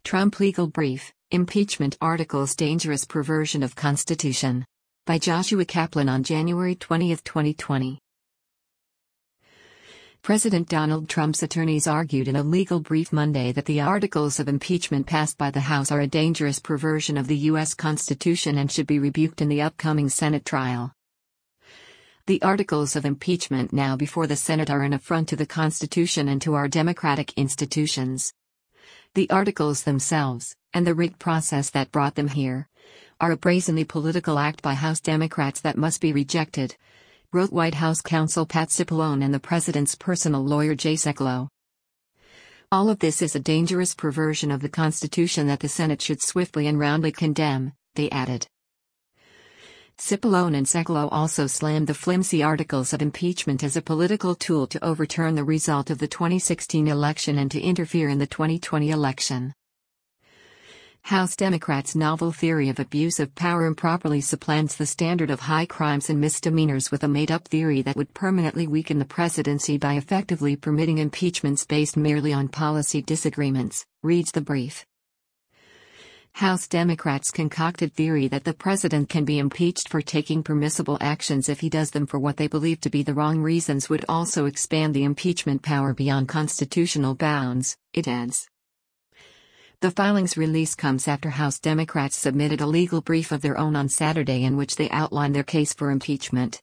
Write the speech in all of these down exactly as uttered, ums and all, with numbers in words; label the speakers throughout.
Speaker 1: Trump Legal Brief, Impeachment Articles Dangerous Perversion of Constitution. By Joshua Kaplan on January twentieth, twenty twenty. President Donald Trump's attorneys argued in a legal brief Monday that the articles of impeachment passed by the House are a dangerous perversion of the U S Constitution and should be rebuked in the upcoming Senate trial. The articles of impeachment now before the Senate are an affront to the Constitution and to our democratic institutions. The articles themselves, and the rigged process that brought them here, are a brazenly political act by House Democrats that must be rejected, wrote White House counsel Pat Cipollone and the president's personal lawyer Jay Sekulow. All of this is a dangerous perversion of the Constitution that the Senate should swiftly and roundly condemn, they added. Cipollone and Sekulow also slammed the flimsy articles of impeachment as a political tool to overturn the result of the twenty sixteen election and to interfere in the twenty twenty election. House Democrats' novel theory of abuse of power improperly supplants the standard of high crimes and misdemeanors with a made-up theory that would permanently weaken the presidency by effectively permitting impeachments based merely on policy disagreements, reads the brief. House Democrats' concocted theory that the president can be impeached for taking permissible actions if he does them for what they believe to be the wrong reasons would also expand the impeachment power beyond constitutional bounds, it adds. The filing's release comes after House Democrats submitted a legal brief of their own on Saturday in which they outlined their case for impeachment.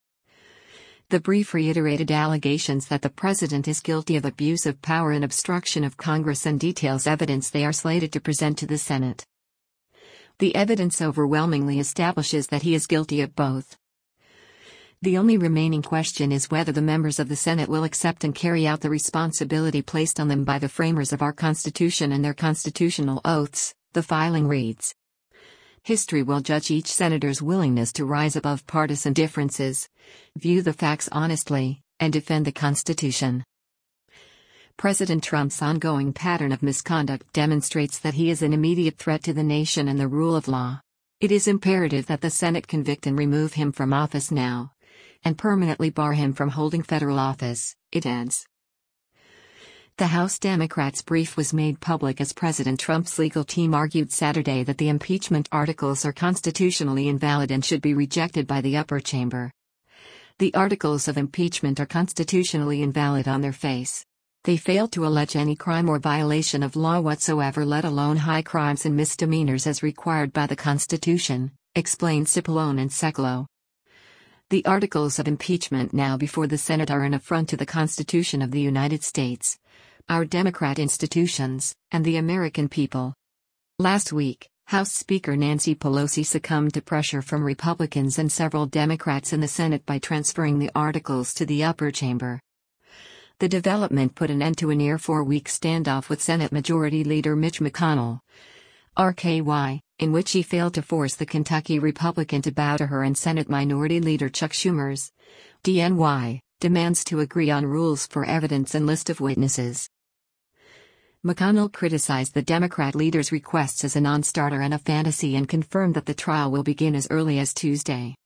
Speaker 1: The brief reiterated allegations that the president is guilty of abuse of power and obstruction of Congress and details evidence they are slated to present to the Senate. The evidence overwhelmingly establishes that he is guilty of both. The only remaining question is whether the members of the Senate will accept and carry out the responsibility placed on them by the framers of our Constitution and their constitutional oaths, the filing reads. History will judge each senator's willingness to rise above partisan differences, view the facts honestly, and defend the Constitution. President Trump's ongoing pattern of misconduct demonstrates that he is an immediate threat to the nation and the rule of law. It is imperative that the Senate convict and remove him from office now, and permanently bar him from holding federal office, it adds. The House Democrats' brief was made public as President Trump's legal team argued Saturday that the impeachment articles are constitutionally invalid and should be rejected by the upper chamber. The articles of impeachment are constitutionally invalid on their face. They fail to allege any crime or violation of law whatsoever, let alone high crimes and misdemeanors as required by the Constitution, explained Cipollone and Sekulow. The articles of impeachment now before the Senate are an affront to the Constitution of the United States, our democratic institutions, and the American people. Last week, House Speaker Nancy Pelosi succumbed to pressure from Republicans and several Democrats in the Senate by transferring the articles to the upper chamber. The development put an end to a near four-week standoff with Senate Majority Leader Mitch McConnell, R K Y, in which he failed to force the Kentucky Republican to bow to her and Senate Minority Leader Chuck Schumer's, D N Y, demands to agree on rules for evidence and list of witnesses. McConnell criticized the Democrat leader's requests as a non-starter and a fantasy and confirmed that the trial will begin as early as Tuesday.